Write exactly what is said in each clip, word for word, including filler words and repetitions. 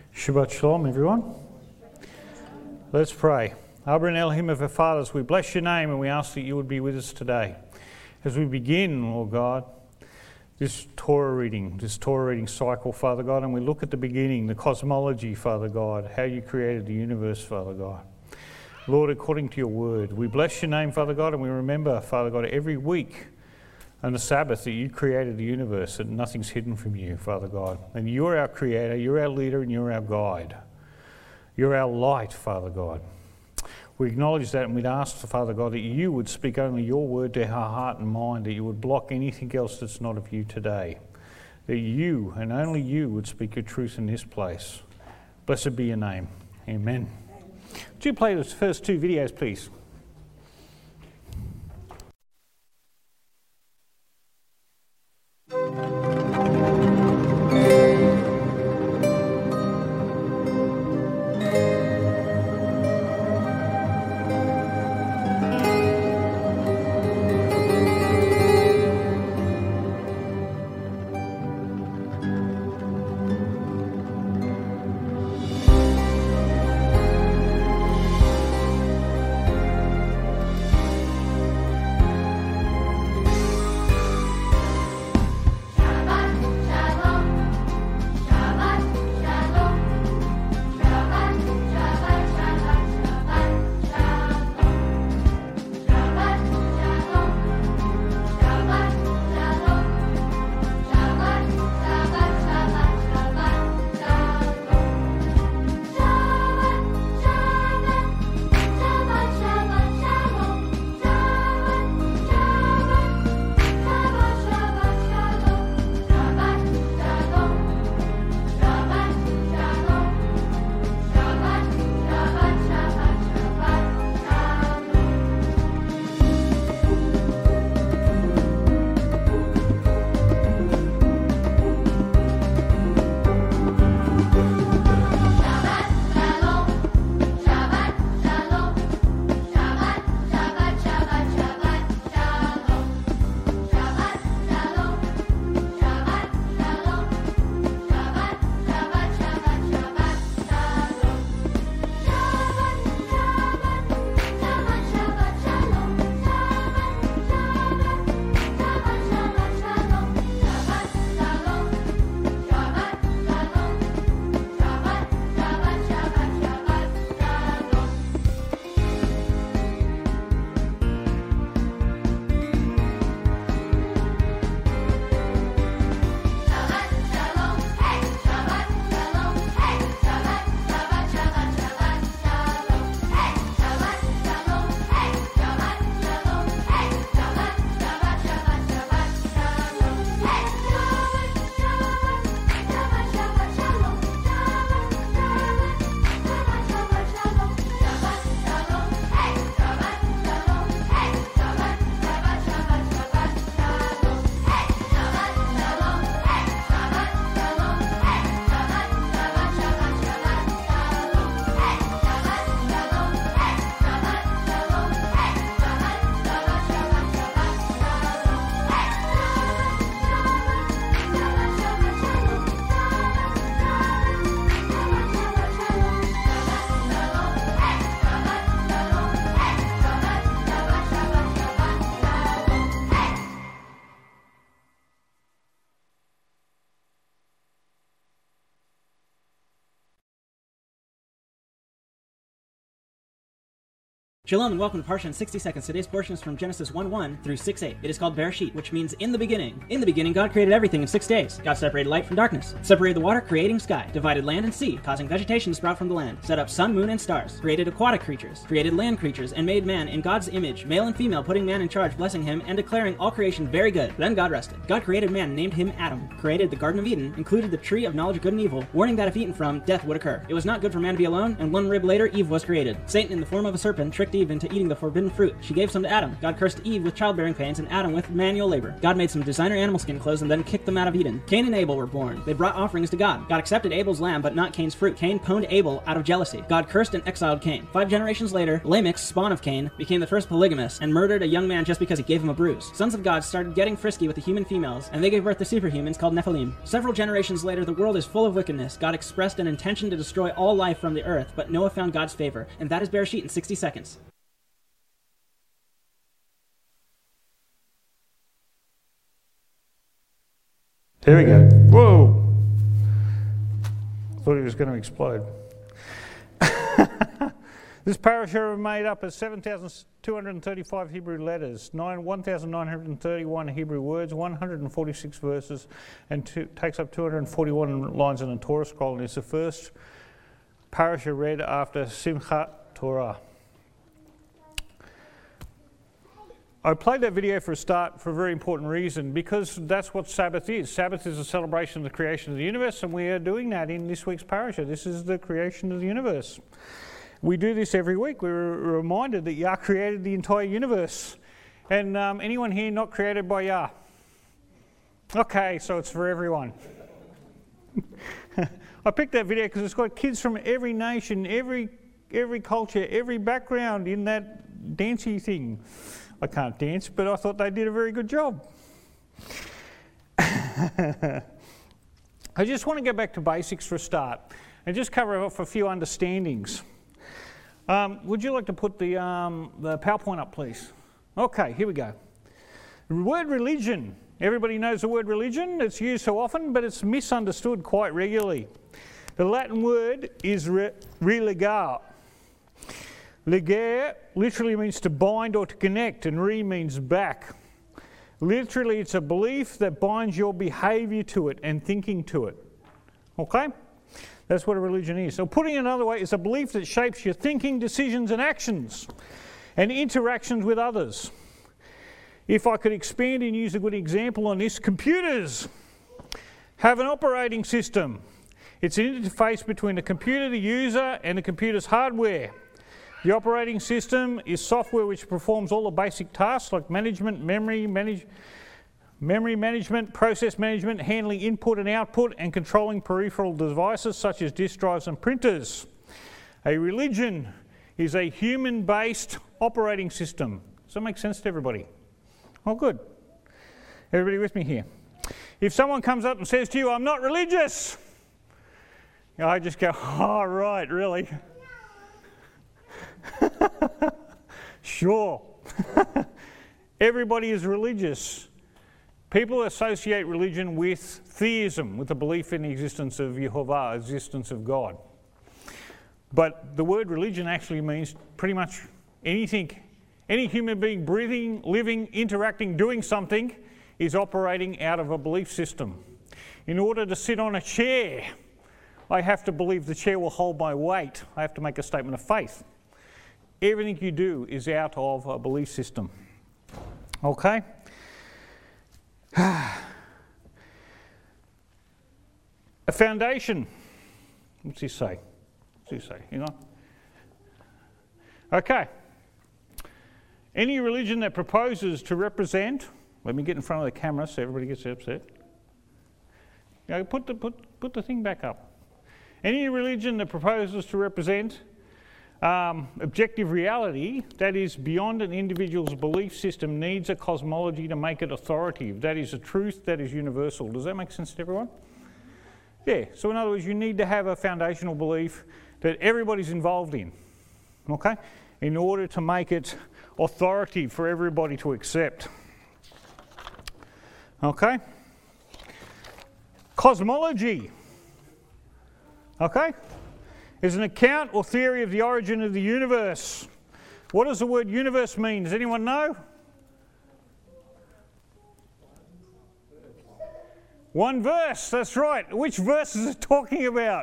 Shabbat Shalom, everyone. Let's pray. Abba and Elohim of our fathers, we bless your name and we ask that you would be with us today. As we begin, Lord God, this Torah reading, this Torah reading cycle, Father God, and we look at the beginning, the cosmology, Father God, how you created the universe, Father God. Lord, according to your word, we bless your name, Father God, and we remember, Father God, every week on the Sabbath that you created the universe, that nothing's hidden from you, Father God. And you're our creator, you're our leader, and you're our guide. You're our light, Father God. We acknowledge that and we'd ask, Father God, that you would speak only your word to our heart and mind, that you would block anything else that's not of you today. That you, and only you, would speak your truth in this place. Blessed be your name. Amen. Would you play those first two videos, please? Shalom and welcome to Parsha in sixty seconds. Today's portion is from Genesis one one through six eight. It is called Bereshit, which means in the beginning. In the beginning, God created everything in six days. God separated light from darkness, separated the water, creating sky, divided land and sea, causing vegetation to sprout from the land, set up sun, moon, and stars, created aquatic creatures, created land creatures, and made man in God's image, male and female, putting man in charge, blessing him, and declaring all creation very good. Then God rested. God created man, named him Adam, created the Garden of Eden, included the tree of knowledge of good and evil, warning that if eaten from, death would occur. It was not good for man to be alone, and one rib later, Eve was created. Satan, in the form of a serpent, tricked Eve Eve into eating the forbidden fruit. She gave some to Adam. God cursed Eve with childbearing pains and Adam with manual labor. God made some designer animal skin clothes and then kicked them out of Eden. Cain and Abel were born. They brought offerings to God. God accepted Abel's lamb, but not Cain's fruit. Cain pwned Abel out of jealousy. God cursed and exiled Cain. Five generations later, Lamech, spawn of Cain, became the first polygamist and murdered a young man just because he gave him a bruise. Sons of God started getting frisky with the human females, and they gave birth to superhumans called Nephilim. Several generations later, the world is full of wickedness. God expressed an intention to destroy all life from the earth, but Noah found God's favor. And that is Bereshit in sixty seconds. There we go. Whoa! Thought he was going to explode. This parasha is made up of seven thousand two hundred thirty-five Hebrew letters, one thousand nine hundred thirty-one Hebrew words, one hundred forty-six verses, and two, takes up two hundred forty-one lines in the Torah scroll. And it's the first parasha read after Simchat Torah. I played that video for a start for a very important reason, because that's what Sabbath is. Sabbath is a celebration of the creation of the universe, and we are doing that in this week's parasha. This is the creation of the universe. We do this every week. We're reminded that Yah created the entire universe. And um, anyone here not created by Yah? Okay, so it's for everyone. I picked that video because it's got kids from every nation, every every culture, every background in that dancey thing. I can't dance, but I thought they did a very good job. I just want to go back to basics for a start and just cover off a few understandings. Um, would you like to put the, um, the PowerPoint up, please? Okay, here we go. The word religion. Everybody knows the word religion. It's used so often, but it's misunderstood quite regularly. The Latin word is re- religare. Legare literally means to bind or to connect, and re means back. Literally, it's a belief that binds your behaviour to it and thinking to it. Okay? That's what a religion is. So putting it another way, it's a belief that shapes your thinking, decisions and actions and interactions with others. If I could expand and use a good example on this, computers have an operating system. It's an interface between the computer, the user, and the computer's hardware. The operating system is software which performs all the basic tasks like management, memory, manage, memory management, process management, handling input and output, and controlling peripheral devices such as disk drives and printers. A religion is a human-based operating system. Does that make sense to everybody? Oh, good. Everybody with me here? If someone comes up and says to you, "I'm not religious," I just go, "Oh, right, really?" Sure. Everybody is religious. People associate religion with theism, with the belief in the existence of Yehovah, existence of God. But the word religion actually means pretty much anything. Any human being breathing, living, interacting, doing something is operating out of a belief system. In order to sit on a chair, I have to believe the chair will hold my weight. I have to make a statement of faith. Everything you do is out of a belief system. Okay? A foundation. What's he say? What's he say? Hang on. Okay. Any religion that proposes to represent, let me get in front of the camera so everybody gets upset. You know, put the put put the thing back up. Any religion that proposes to represent um, objective reality that is beyond an individual's belief system needs a cosmology to make it authoritative. That is a truth that is universal. Does that make sense to everyone? Yeah. So in other words, you need to have a foundational belief that everybody's involved in. Okay? In order to make it authoritative for everybody to accept. Okay? Cosmology. Okay? Is an account or theory of the origin of the universe. What does the word universe mean? Does anyone know? One verse, that's right. Which verse is it talking about?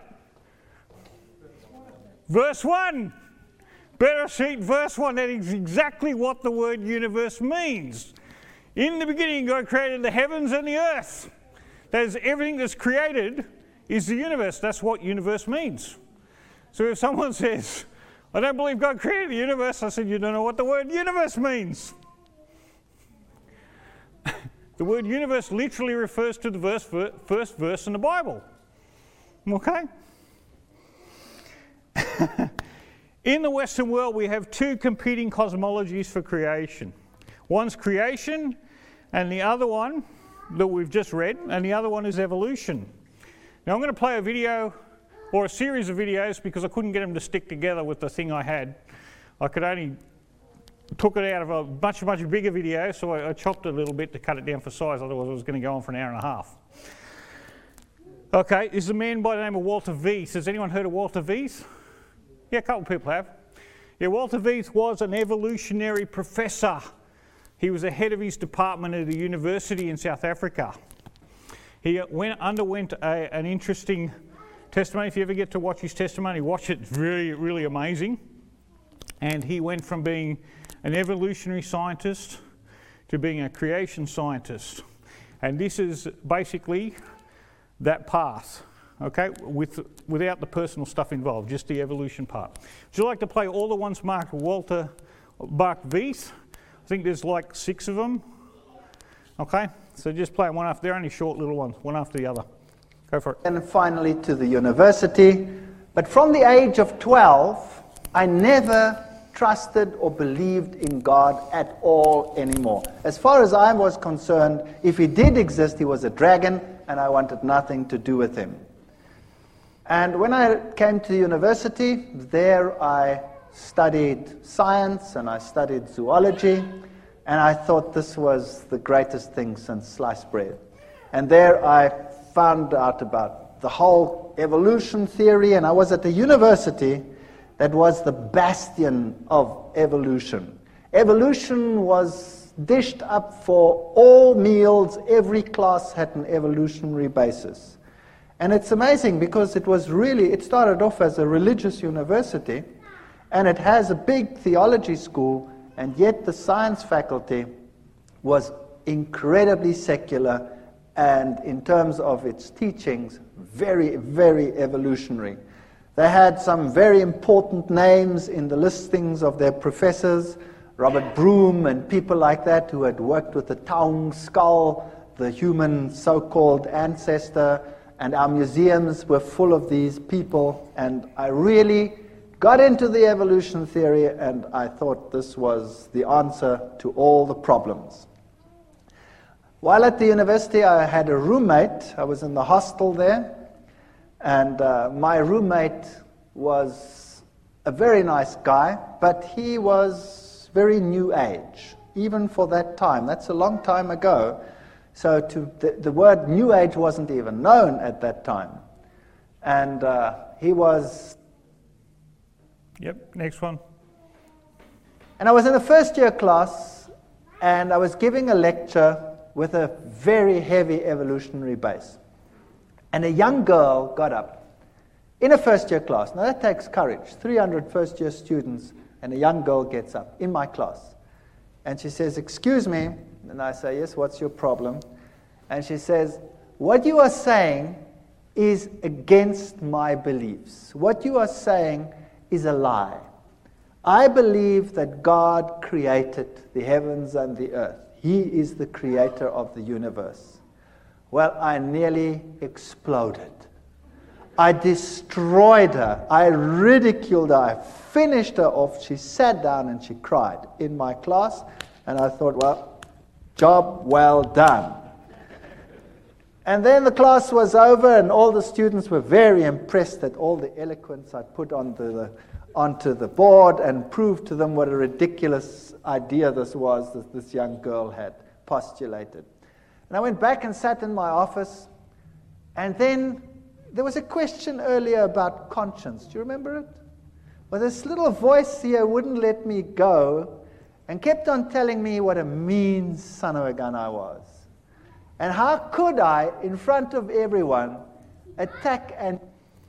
Verse one. Bereshit, verse one. That is exactly what the word universe means. In the beginning, God created the heavens and the earth. That is, everything that's created is the universe. That's what universe means. So if someone says, I don't believe God created the universe. I said, you don't know what the word universe means. The word universe literally refers to the verse, first verse in the Bible. Okay? In the Western world, we have two competing cosmologies for creation. One's creation, and the other one that we've just read, and the other one is evolution. Now I'm going to play a video, or a series of videos, because I couldn't get them to stick together with the thing I had. I could only took it out of a much, much bigger video, so I, I chopped it a little bit to cut it down for size, otherwise it was going to go on for an hour and a half. Okay, this is a man by the name of Walter Wies. Has anyone heard of Walter Wies? Yeah, a couple of people have. Yeah, Walter Wies was an evolutionary professor. He was the head of his department at a university in South Africa. He went, underwent a, an interesting testimony. If you ever get to watch his testimony, watch it. It's really, really amazing. And he went from being an evolutionary scientist to being a creation scientist. And this is basically that path, okay, with, without the personal stuff involved, just the evolution part. Would you like to play all the ones marked Walter Mark Wies? I think there's like six of them. Okay, so just play them one after, they're only short little ones, one after the other. Go for it. And finally to the university. But from the age of twelve, I never trusted or believed in God at all anymore. As far as I was concerned, if he did exist, he was a dragon, and I wanted nothing to do with him. And when I came to university, there I studied science and I studied zoology, and I thought this was the greatest thing since sliced bread. And there I found out about the whole evolution theory, and I was at a university that was the bastion of evolution. Evolution was dished up for all meals. Every class had an evolutionary basis. And it's amazing because it was really, it started off as a religious university, and it has a big theology school, and yet the science faculty was incredibly secular, and in terms of its teachings, very, very evolutionary. They had some very important names in the listings of their professors, Robert Broom and people like that who had worked with the Taung skull, the human so-called ancestor, and our museums were full of these people, and I really got into the evolution theory, and I thought this was the answer to all the problems. While at the university, I had a roommate. I was in the hostel there, and uh, my roommate was a very nice guy, but he was very new age, even for that time. That's a long time ago. So to the, the word new age wasn't even known at that time. And uh, he was... Yep, next one. And I was in the first year class, and I was giving a lecture with a very heavy evolutionary base. And a young girl got up in a first year class. Now that takes courage. three hundred first year students, and a young girl gets up in my class. And she says, "Excuse me." And I say, "Yes, what's your problem?" And she says, "What you are saying is against my beliefs. What you are saying is a lie. I believe that God created the heavens and the earth. He is the creator of the universe." Well, I nearly exploded. I destroyed her. I ridiculed her. I finished her off. She sat down and she cried in my class. And I thought, well, job well done. And then the class was over, and all the students were very impressed at all the eloquence I put onto the, onto the board, and proved to them what a ridiculous idea this was that this young girl had postulated. And I went back and sat in my office, and then there was a question earlier about conscience. Do you remember it? Well, this little voice here wouldn't let me go and kept on telling me what a mean son of a gun I was. And how could I, in front of everyone, attack and...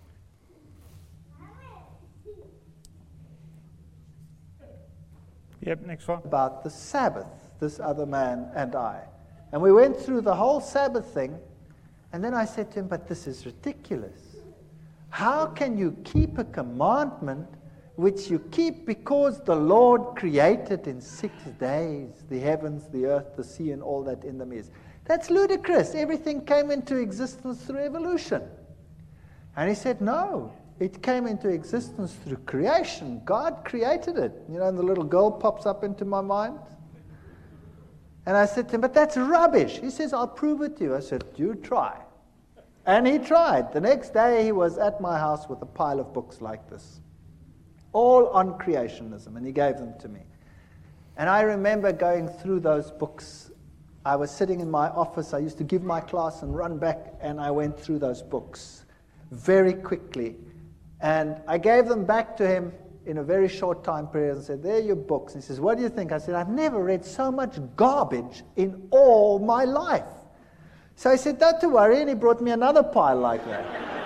Yep, next one. About the Sabbath, this other man and I. And we went through the whole Sabbath thing, and then I said to him, "But this is ridiculous. How can you keep a commandment which you keep because the Lord created in six days the heavens, the earth, the sea, and all that in them is. That's ludicrous. Everything came into existence through evolution. And he said, no, it came into existence through creation. God created it. You know, and the little girl pops up into my mind. And I said to him, but that's rubbish. He says, I'll prove it to you. I said, you try. And he tried. The next day he was at my house with a pile of books like this, all on creationism, and he gave them to me. And I remember going through those books. I was sitting in my office. I used to give my class and run back, and I went through those books very quickly. And I gave them back to him in a very short time period and said, there are your books. And he says, what do you think? I said, I've never read so much garbage in all my life. So he said, don't worry, and he brought me another pile like that.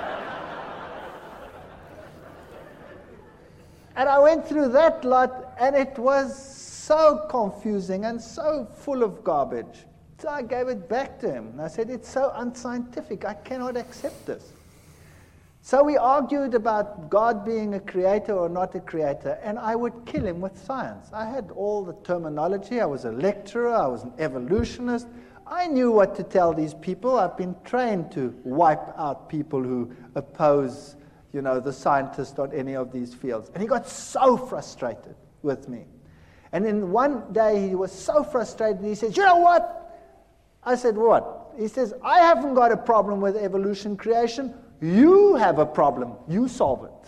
And I went through that lot, and it was so confusing and so full of garbage. So I gave it back to him. And I said, it's so unscientific. I cannot accept this. So we argued about God being a creator or not a creator, and I would kill him with science. I had all the terminology. I was a lecturer. I was an evolutionist. I knew what to tell these people. I've been trained to wipe out people who oppose, you know, the scientist on any of these fields. And he got so frustrated with me. And then one day he was so frustrated, and he says, you know what? I said, what? He says, I haven't got a problem with evolution creation. You have a problem. You solve it.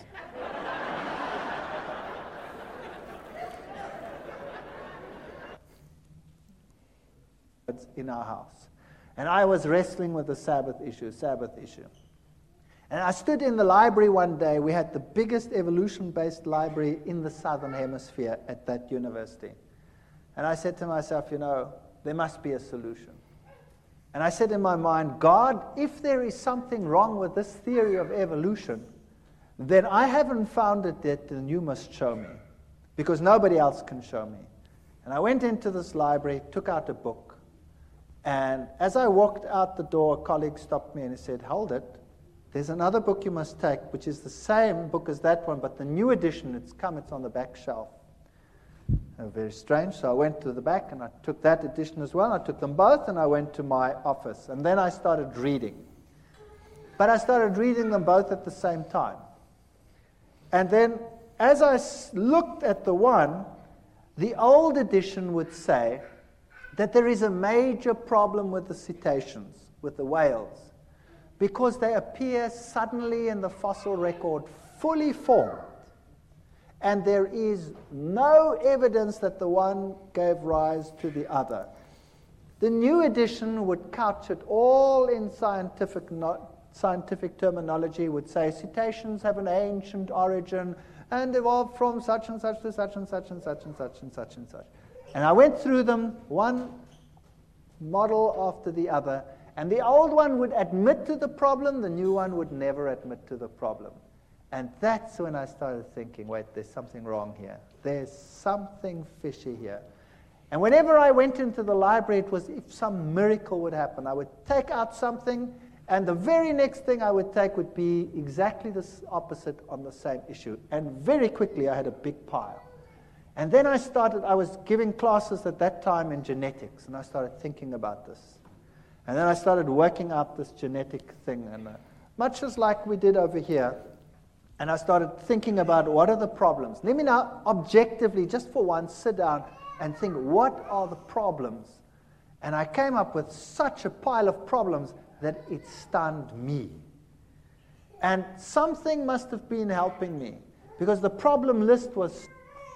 It's in our house. And I was wrestling with the Sabbath issue, Sabbath issue. And I stood in the library one day. We had the biggest evolution-based library in the Southern Hemisphere at that university. And I said to myself, you know, there must be a solution. And I said in my mind, God, if there is something wrong with this theory of evolution, then I haven't found it yet, and you must show me, because nobody else can show me. And I went into this library, took out a book, and as I walked out the door, a colleague stopped me and he said, hold it. There's another book you must take, which is the same book as that one, but the new edition, it's come, it's on the back shelf. Uh, very strange. So I went to the back and I took that edition as well. I took them both and I went to my office. And then I started reading. But I started reading them both at the same time. And then as I s- looked at the one, the old edition would say that there is a major problem with the cetaceans, with the whales, because they appear suddenly in the fossil record fully formed. And there is no evidence that the one gave rise to the other. The new edition would couch it all in scientific, no, scientific terminology, would say cetaceans have an ancient origin and evolved from such and such to such and such and such and such and such and such. And I went through them, one model after the other, and the old one would admit to the problem, the new one would never admit to the problem. And that's when I started thinking, wait, there's something wrong here. There's something fishy here. And whenever I went into the library, it was if some miracle would happen. I would take out something, and the very next thing I would take would be exactly the opposite on the same issue. And very quickly, I had a big pile. And then I started, I was giving classes at that time in genetics, and I started thinking about this. And then I started working out this genetic thing, and uh, much as like we did over here. And I started thinking about what are the problems. Let me now objectively, just for once, sit down and think, what are the problems? And I came up with such a pile of problems that it stunned me. And something must have been helping me, because the problem list was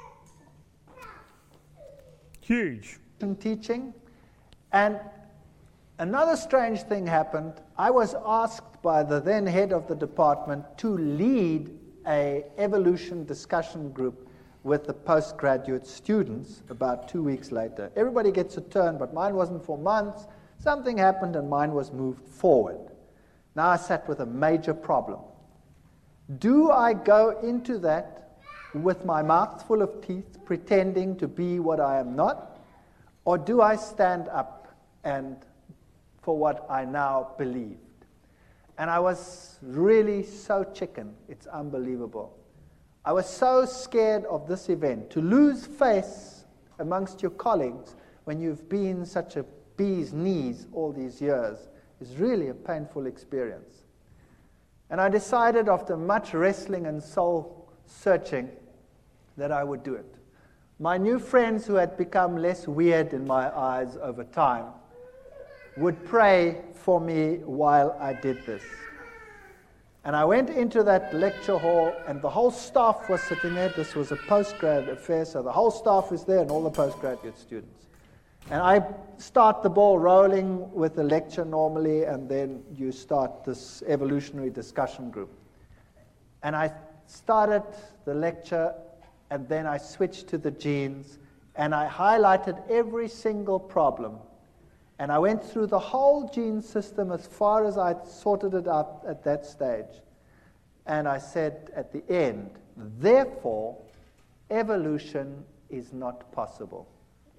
huge. Teaching. And another strange thing happened. I was asked by the then head of the department to lead a evolution discussion group with the postgraduate students about two weeks later. Everybody gets a turn, but mine wasn't for months. Something happened and mine was moved forward. Now I sat with a major problem. Do I go into that with my mouth full of teeth, pretending to be what I am not? Or do I stand up and for what I now believed? And I was really so chicken, it's unbelievable. I was so scared of this event. To lose face amongst your colleagues when you've been such a bee's knees all these years is really a painful experience. And I decided after much wrestling and soul searching that I would do it. My new friends, who had become less weird in my eyes over time, would pray for me while I did this. And I went into that lecture hall, and the whole staff was sitting there. This was a postgrad affair, so the whole staff was there and all the postgraduate students. And I start the ball rolling with the lecture normally, and then you start this evolutionary discussion group. And I started the lecture, and then I switched to the genes, and I highlighted every single problem. And I went through the whole gene system as far as I sorted it out at that stage. And I said at the end, therefore, evolution is not possible.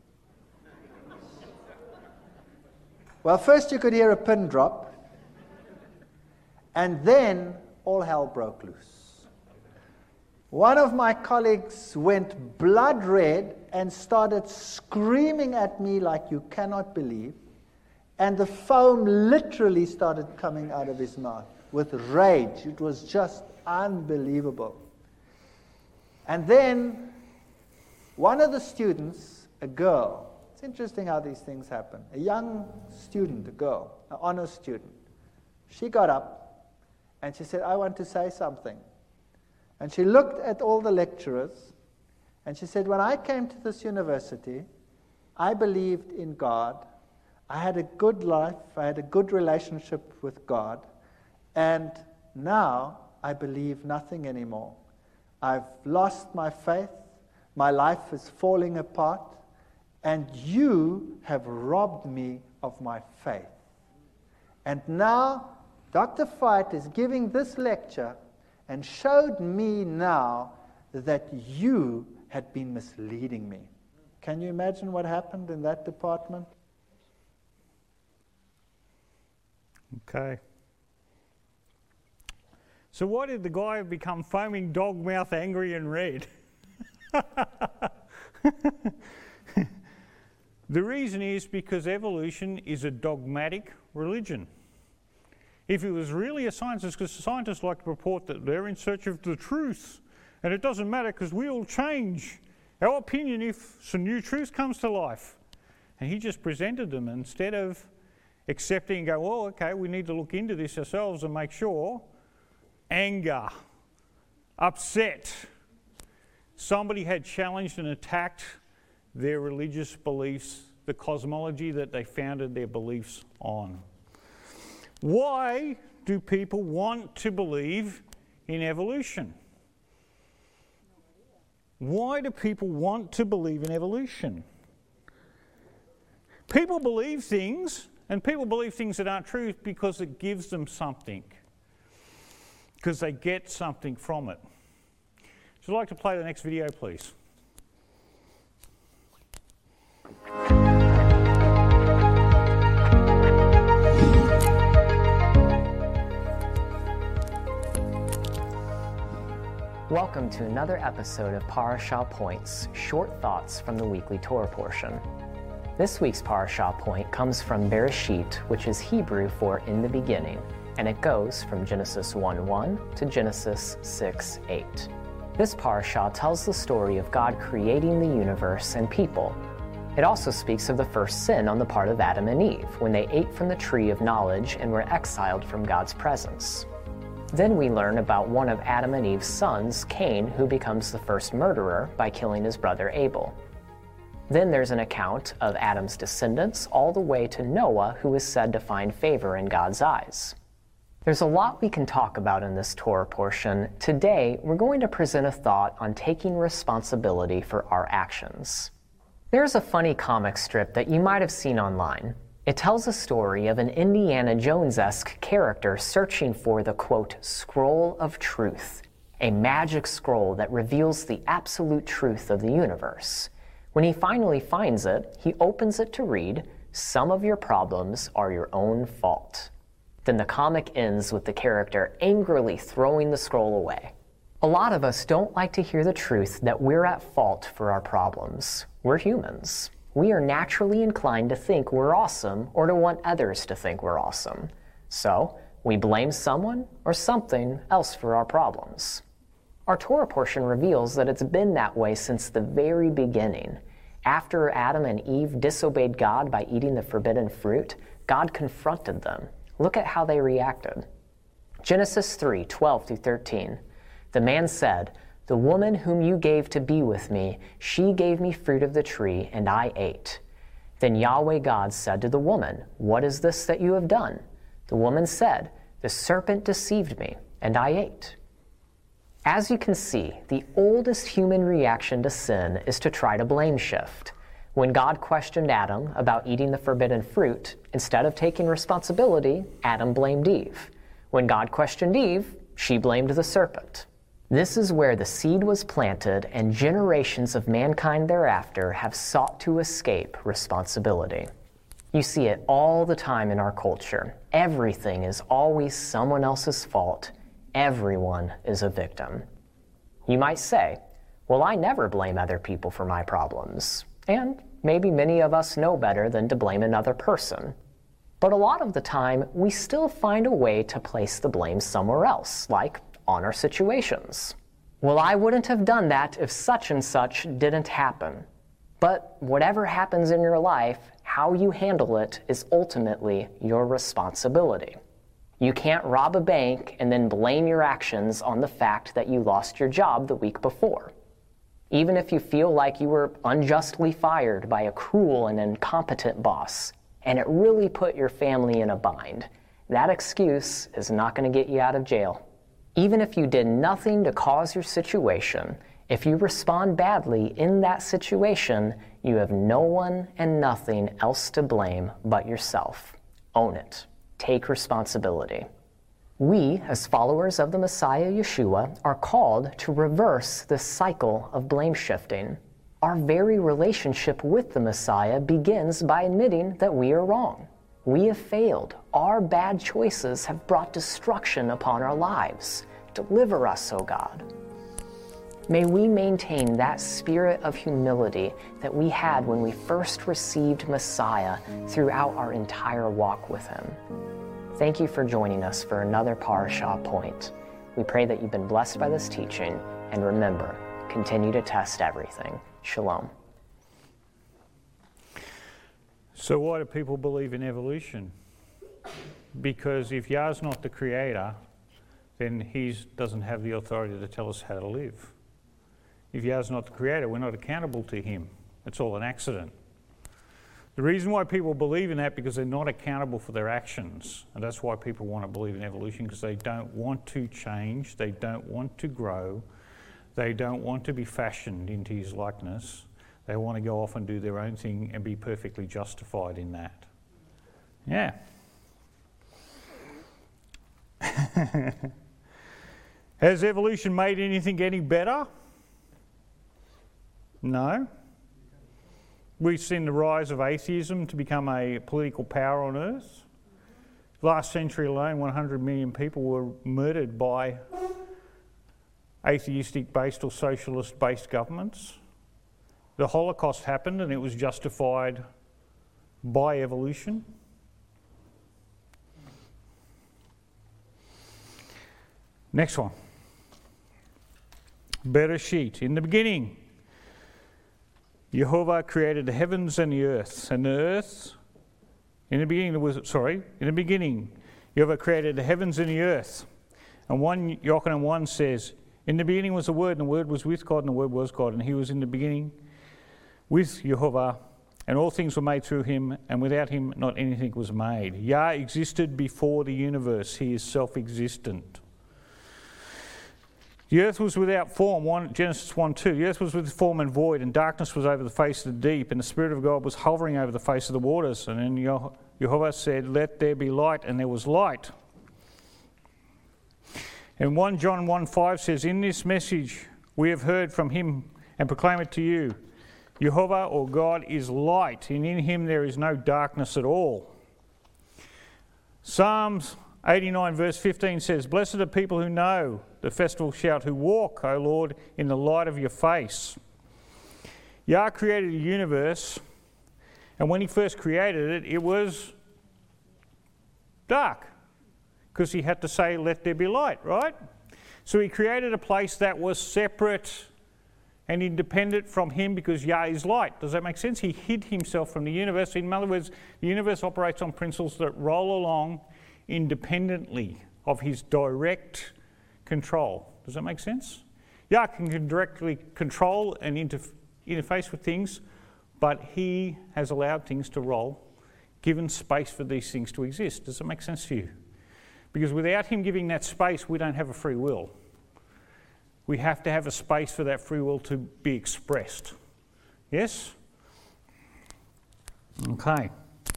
Well, first you could hear a pin drop, and then all hell broke loose. One of my colleagues went blood red and started screaming at me like you cannot believe, and the foam literally started coming out of his mouth with rage. It was just unbelievable. And then one of the students, a girl, it's interesting how these things happen, a young student, a girl, an honor student, she got up and she said, I want to say something. And she looked at all the lecturers, and she said, when I came to this university, I believed in God. I had a good life. I had a good relationship with God. And now I believe nothing anymore. I've lost my faith. My life is falling apart. And you have robbed me of my faith. And now Doctor Fite is giving this lecture and showed me now that you had been misleading me. Can you imagine what happened in that department? Okay. So why did the guy become foaming dog mouth, angry and red? The reason is because evolution is a dogmatic religion. If it was really a scientist, because scientists like to report that they're in search of the truth, and it doesn't matter because we all change our opinion if some new truth comes to life. And he just presented them instead of accepting and go, well, okay, we need to look into this ourselves and make sure. Anger, upset. Somebody had challenged and attacked their religious beliefs, the cosmology that they founded their beliefs on. Why do people want to believe in evolution? Why do people want to believe in evolution? People believe things, and people believe things that aren't true because it gives them something, because they get something from it. So I'd like to play the next video, please. Welcome to another episode of Parashah Points, short thoughts from the weekly Torah portion. This week's Parashah point comes from Bereshit, which is Hebrew for in the beginning, and it goes from Genesis one one to Genesis six eight. This Parashah tells the story of God creating the universe and people. It also speaks of the first sin on the part of Adam and Eve, when they ate from the tree of knowledge and were exiled from God's presence. Then we learn about one of Adam and Eve's sons, Cain, who becomes the first murderer by killing his brother Abel. Then there's an account of Adam's descendants all the way to Noah, who is said to find favor in God's eyes. There's a lot we can talk about in this Torah portion. Today, we're going to present a thought on taking responsibility for our actions. There's a funny comic strip that you might have seen online. It tells a story of an Indiana Jones-esque character searching for the, quote, scroll of truth, a magic scroll that reveals the absolute truth of the universe. When he finally finds it, he opens it to read, "Some of your problems are your own fault." Then the comic ends with the character angrily throwing the scroll away. A lot of us don't like to hear the truth that we're at fault for our problems. We're humans. We are naturally inclined to think we're awesome or to want others to think we're awesome. So, we blame someone or something else for our problems. Our Torah portion reveals that it's been that way since the very beginning. After Adam and Eve disobeyed God by eating the forbidden fruit, God confronted them. Look at how they reacted. Genesis three, twelve through thirteen. The man said, "The woman whom you gave to be with me, she gave me fruit of the tree, and I ate." Then Yahweh God said to the woman, "What is this that you have done?" The woman said, "The serpent deceived me, and I ate." As you can see, the oldest human reaction to sin is to try to blame shift. When God questioned Adam about eating the forbidden fruit, instead of taking responsibility, Adam blamed Eve. When God questioned Eve, she blamed the serpent. This is where the seed was planted, and generations of mankind thereafter have sought to escape responsibility. You see it all the time in our culture. Everything is always someone else's fault. Everyone is a victim. You might say, "Well, I never blame other people for my problems." And maybe many of us know better than to blame another person. But a lot of the time, we still find a way to place the blame somewhere else, like on our situations. "Well, I wouldn't have done that if such and such didn't happen." But whatever happens in your life, how you handle it is ultimately your responsibility. You can't rob a bank and then blame your actions on the fact that you lost your job the week before. Even if you feel like you were unjustly fired by a cruel and incompetent boss, and it really put your family in a bind, that excuse is not going to get you out of jail. Even if you did nothing to cause your situation, if you respond badly in that situation, you have no one and nothing else to blame but yourself. Own it. Take responsibility. We, as followers of the Messiah Yeshua, are called to reverse this cycle of blame shifting. Our very relationship with the Messiah begins by admitting that we are wrong. We have failed. Our bad choices have brought destruction upon our lives. Deliver us, O God. May we maintain that spirit of humility that we had when we first received Messiah throughout our entire walk with Him. Thank you for joining us for another Parashah Point. We pray that you've been blessed by this teaching, and remember, continue to test everything. Shalom. So why do people believe in evolution? Because if Yah's not the creator, then He doesn't have the authority to tell us how to live. If Yah's not the creator, we're not accountable to Him. It's all an accident. The reason why people believe in that, because they're not accountable for their actions. And that's why people want to believe in evolution, because they don't want to change, they don't want to grow, they don't want to be fashioned into His likeness. They want to go off and do their own thing and be perfectly justified in that. Yeah. Has evolution made anything any better? No. We've seen the rise of atheism to become a political power on earth. Last century alone, one hundred million people were murdered by atheistic-based or socialist-based governments. The Holocaust happened and it was justified by evolution. Next one. Bereshit. In the beginning, Yehovah created the heavens and the earth. And the earth, in the beginning, there was, sorry, in the beginning, Yehovah created the heavens and the earth. And one, Yochanan one says, in the beginning was the Word, and the Word was with God, and the Word was God. And He was in the beginning with Yehovah, and all things were made through Him, and without Him not anything was made. Yah existed before the universe. He is self-existent. The earth was without form, one, Genesis one two. The earth was with form and void, and darkness was over the face of the deep, and the Spirit of God was hovering over the face of the waters. And then Yehovah said, let there be light, and there was light. And First John one five says, in this message we have heard from Him and proclaim it to you. Yehovah, or God, is light, and in Him there is no darkness at all. Psalms eighty-nine verse fifteen says, "Blessed are people who know the festival shout, who walk, O Lord, in the light of your face." Yah created a universe, and when he first created it, it was dark, because he had to say, "Let there be light," right? So he created a place that was separate and independent from him, because Yah is light. Does that make sense? He hid himself from the universe. In other words, the universe operates on principles that roll along independently of his direct control. Does that make sense? Yah can directly control and interf- interface with things, but he has allowed things to roll, given space for these things to exist. Does that make sense to you? Because without him giving that space, we don't have a free will. We have to have a space for that free will to be expressed. Yes? Okay.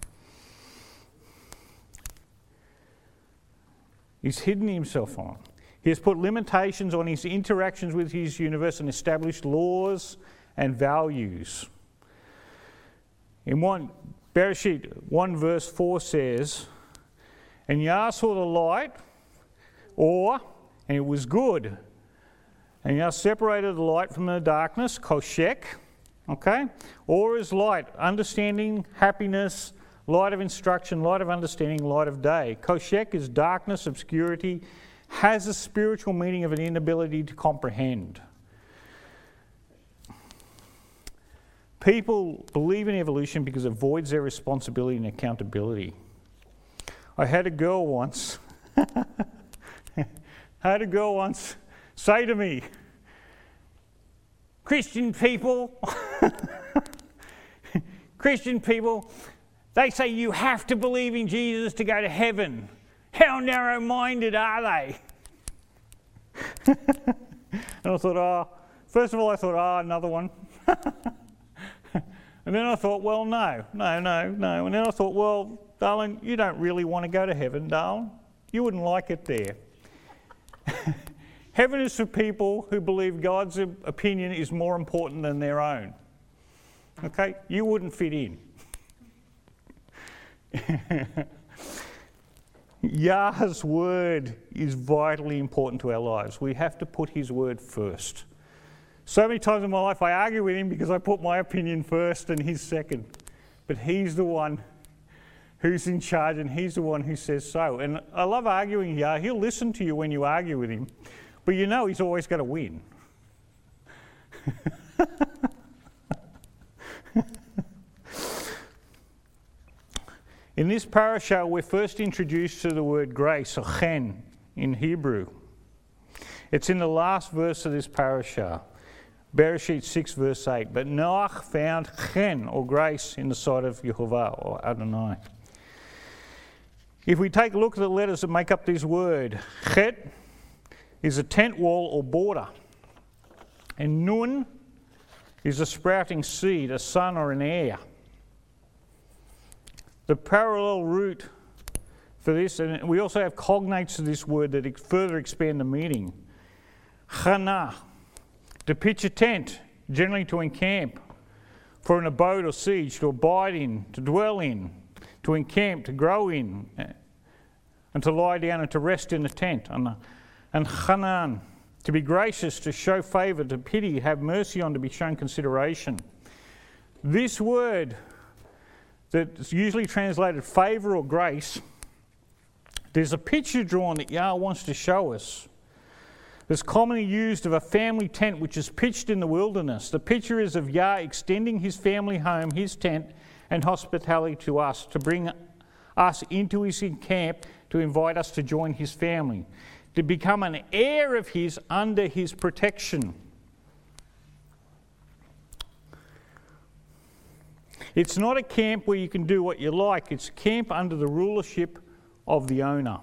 He's hidden himself on. He has put limitations on his interactions with his universe and established laws and values. In one Bereshit one verse four says, "And Yah saw the light, or, and it was good. And Yah separated the light from the darkness," koshek, okay? Or is light, understanding, happiness, light of instruction, light of understanding, light of day. Koshek is darkness, obscurity, has a spiritual meaning of an inability to comprehend. People believe in evolution because it avoids their responsibility and accountability. I had a girl once, I had a girl once say to me, "Christian people, Christian people, they say you have to believe in Jesus to go to heaven. How narrow-minded are they?" And I thought, oh, first of all, I thought, oh, another one. And then I thought, well, no, no, no, no. And then I thought, well, darling, you don't really want to go to heaven, darling. You wouldn't like it there. Heaven is for people who believe God's opinion is more important than their own. Okay? You wouldn't fit in. Yah's word is vitally important to our lives. We have to put his word first. So many times in my life I argue with him because I put my opinion first and his second. But he's the one who's in charge, and he's the one who says so. And I love arguing Yah. He'll listen to you when you argue with him, but you know he's always going to win. In this parasha, we're first introduced to the word grace, or chen, in Hebrew. It's in the last verse of this parasha, Bereshit six, verse eight. "But Noach found chen, or grace, in the sight of Yehovah," or Adonai. If we take a look at the letters that make up this word, chet is a tent wall or border, and nun is a sprouting seed, a son or an heir. The parallel root for this, and we also have cognates to this word that further expand the meaning. Chana, to pitch a tent, generally to encamp, for an abode or siege, to abide in, to dwell in, to encamp, to grow in, and to lie down and to rest in the tent. And, and Chanan, to be gracious, to show favour, to pity, have mercy on, to be shown consideration. This word that's usually translated favour or grace, there's a picture drawn that Yah wants to show us. It's commonly used of a family tent which is pitched in the wilderness. The picture is of Yah extending his family home, his tent, and hospitality to us, to bring us into his camp, to invite us to join his family, to become an heir of his under his protection. It's not a camp where you can do what you like. It's a camp under the rulership of the owner.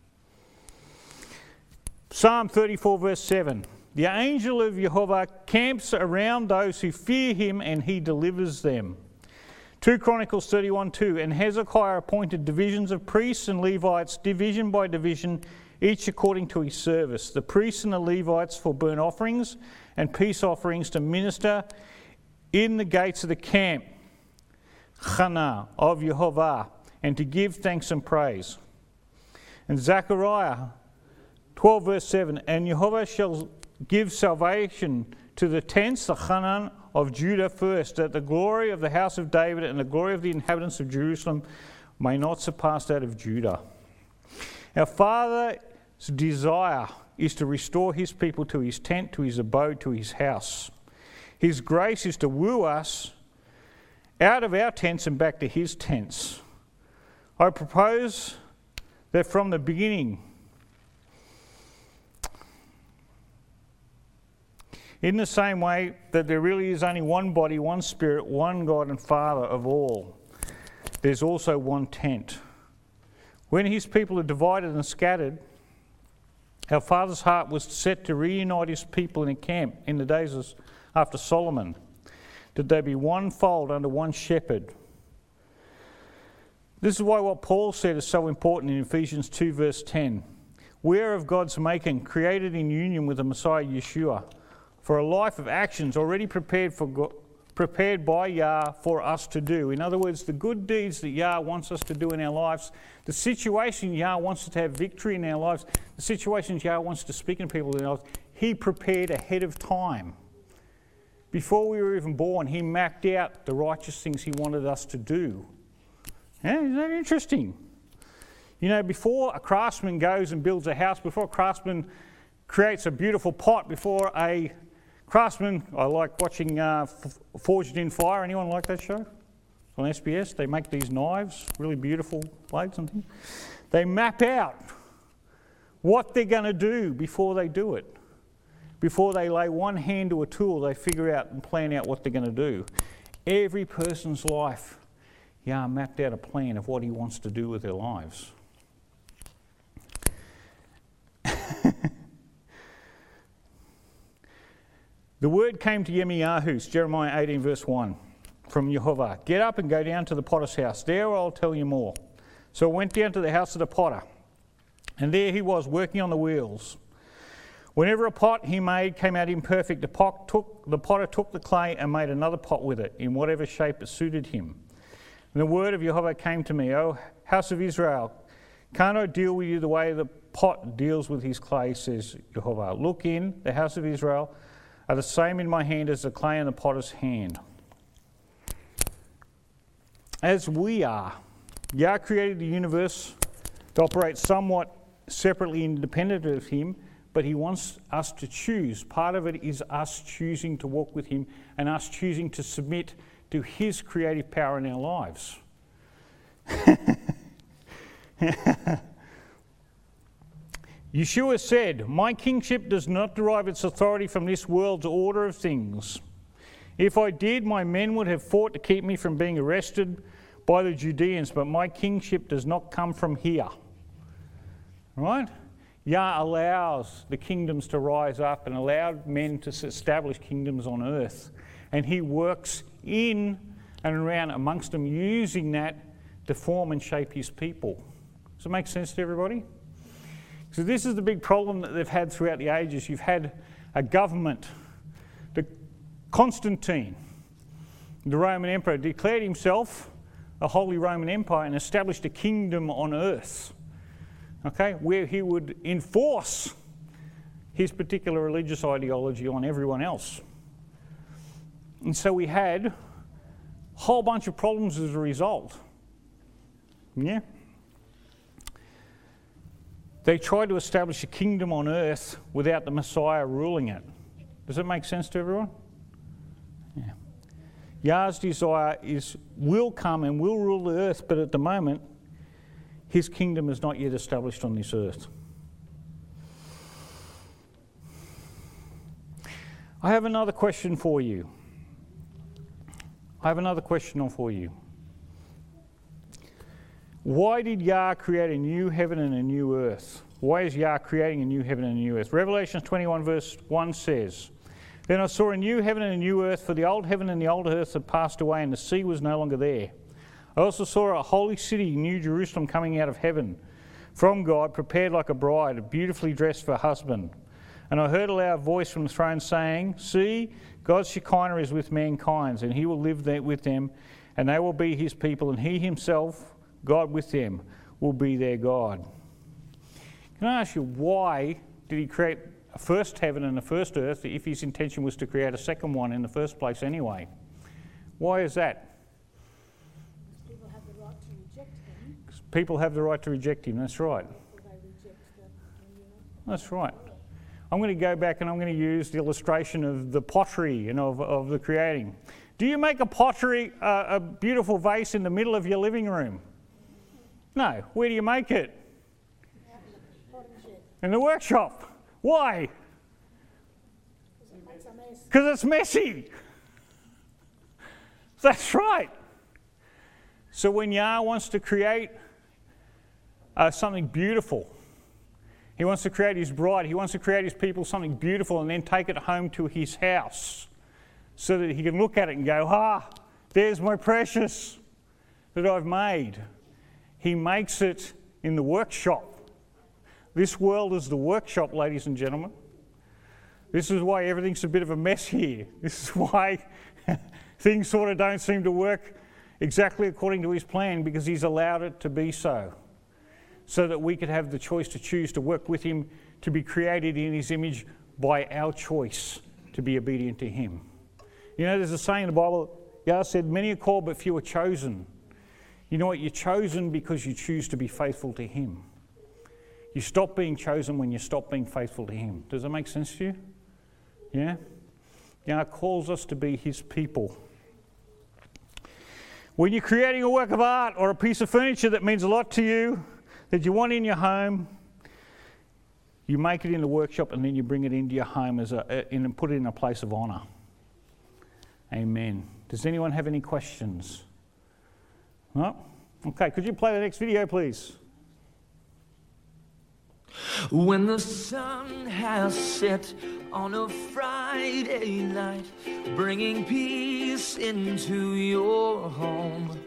Psalm thirty-four, verse seven. "The angel of Jehovah camps around those who fear him, and he delivers them." Second Chronicles thirty-one, two. "And Hezekiah appointed divisions of priests and Levites, division by division, each according to his service. The priests and the Levites for burnt offerings and peace offerings, to minister in the gates of the camp, Chana, of Yehovah, and to give thanks and praise." And Zechariah twelve verse seven, and Jehovah shall give salvation to the tents, the Hanan of Judah first, that the glory of the house of David and the glory of the inhabitants of Jerusalem may not surpass that of Judah. Our Father's desire is to restore his people to his tent, to his abode, to his house. His grace is to woo us out of our tents and back to his tents. I propose that from the beginning, in the same way that there really is only one body, one spirit, one God and Father of all, there's also one tent. When his people are divided and scattered, our Father's heart was set to reunite his people in a camp in the days of, after Solomon, that they be one fold under one shepherd. This is why what Paul said is so important in Ephesians two verse ten. We are of God's making, created in union with the Messiah Yeshua, for a life of actions already prepared for God, prepared by Yah for us to do. In other words, the good deeds that Yah wants us to do in our lives, the situation Yah wants us to have victory in our lives, the situations Yah wants to speak in people in our lives, he prepared ahead of time. Before we were even born, he mapped out the righteous things he wanted us to do. Yeah, isn't that interesting? You know, before a craftsman goes and builds a house, before a craftsman creates a beautiful pot, before a craftsman, I like watching uh, Forged in Fire. Anyone like that show? It's on S B S. They make these knives, really beautiful blades and things. They map out what they're going to do before they do it. Before they lay one hand to a tool, they figure out and plan out what they're going to do. Every person's life, Yah mapped out a plan of what he wants to do with their lives. The word came to Yirmiyahu, Jeremiah eighteen verse one, from Jehovah. Get up and go down to the potter's house. There I'll tell you more. So I went down to the house of the potter, and there he was working on the wheels. Whenever a pot he made came out imperfect, the, pot took, the potter took the clay and made another pot with it, in whatever shape it suited him. And the word of Jehovah came to me, O house of Israel, can't I deal with you the way the pot deals with his clay, says Jehovah. Look in, the house of Israel are the same in my hand as the clay in the potter's hand. As we are, Yah created the universe to operate somewhat separately independent of him, but he wants us to choose. Part of it is us choosing to walk with him and us choosing to submit to his creative power in our lives. Yeshua said, my kingship does not derive its authority from this world's order of things. If I did, my men would have fought to keep me from being arrested by the Judeans, but my kingship does not come from here. Right? Yah allows the kingdoms to rise up and allowed men to establish kingdoms on earth. And he works in and around amongst them, using that to form and shape his people. Does it make sense to everybody? So this is the big problem that they've had throughout the ages. You've had a government, the Constantine, the Roman emperor, declared himself a Holy Roman Empire and established a kingdom on earth, okay, where he would enforce his particular religious ideology on everyone else. And so we had a whole bunch of problems as a result. Yeah? They tried to establish a kingdom on earth without the Messiah ruling it. Does it make sense to everyone? Yeah. Yah's desire is will come and will rule the earth, but at the moment, his kingdom is not yet established on this earth. I have another question for you. I have another question for you. Why did Yah create a new heaven and a new earth? Why is Yah creating a new heaven and a new earth? Revelation twenty-one verse one says, Then I saw a new heaven and a new earth, for the old heaven and the old earth had passed away, and the sea was no longer there. I also saw a holy city, New Jerusalem, coming out of heaven from God, prepared like a bride, beautifully dressed for her husband. And I heard a loud voice from the throne saying, See, God's Shekinah is with mankind, and he will live there with them, and they will be his people, and he himself, God with them, will be their God. Can I ask you, why did he create a first heaven and a first earth if his intention was to create a second one in the first place anyway? Why is that? People have the right to reject him. People have the right to reject him, that's right. They reject the, you know. That's right. I'm going to go back and I'm going to use the illustration of the pottery and of, of the creating. Do you make a pottery, uh, a beautiful vase in the middle of your living room? No. Where do you make it? In the workshop. Why? Because it's messy. That's right. So when Yah wants to create uh, something beautiful, he wants to create his bride, he wants to create his people something beautiful and then take it home to his house so that he can look at it and go, ah, there's my precious that I've made. He makes it in the workshop. This world is the workshop, ladies and gentlemen. This is why everything's a bit of a mess here. This is why things sort of don't seem to work exactly according to his plan, because he's allowed it to be so. So that we could have the choice to choose to work with him, to be created in his image by our choice to be obedient to him. You know, there's a saying in the Bible, Yah said, many are called but few are chosen. You know what? You're chosen because you choose to be faithful to him. You stop being chosen when you stop being faithful to him. Does that make sense to you? Yeah? Yah calls us to be his people. When you're creating a work of art or a piece of furniture that means a lot to you, that you want in your home, you make it in the workshop and then you bring it into your home as a, in, and put it in a place of honour. Amen. Does anyone have any questions? No? Okay, could you play the next video, please? When the sun has set on a Friday night, bringing peace into your home,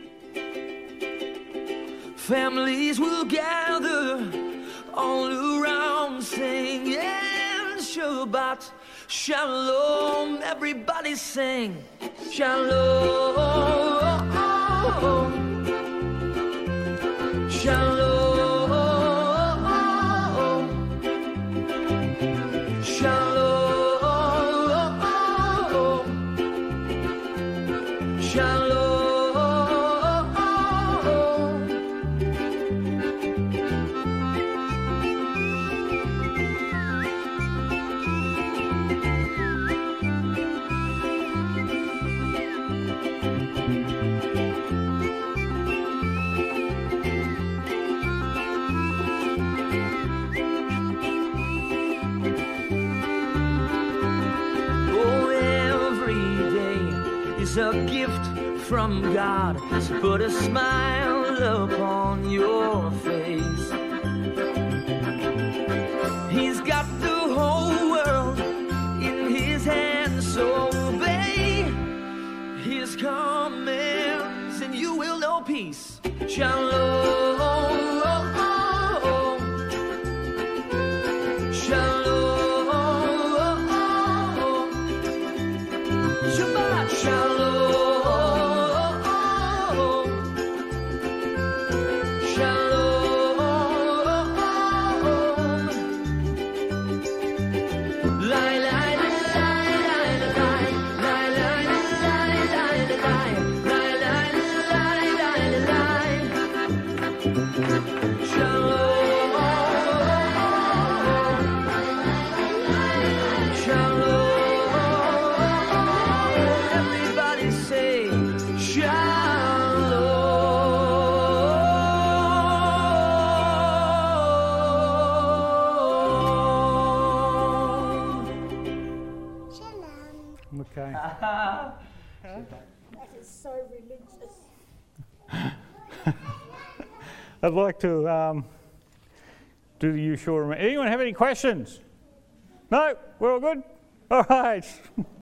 families will gather all around singing Shabbat Shalom. Everybody sing Shalom, Shalom. A gift from God, so put a smile upon your face. He's got the whole world in his hands, so obey his commands and you will know peace. Shalom. Okay. That is so religious. I'd like to um, do the you sure. Anyone have any questions? No? We're all good? All right.